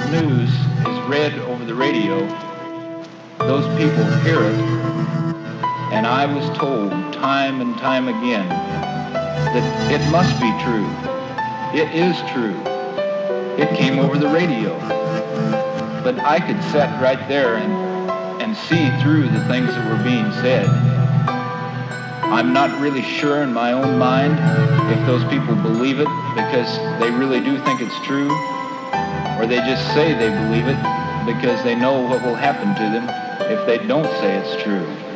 news is read over the radio, those people hear it, and I was told time and time again that it must be true. It is true. It came over the radio. But I could sit right there and see through the things that were being said. I'm not really sure in my own mind if those people believe it because they really do think it's true, or they just say they believe it because they know what will happen to them if they don't say it's true.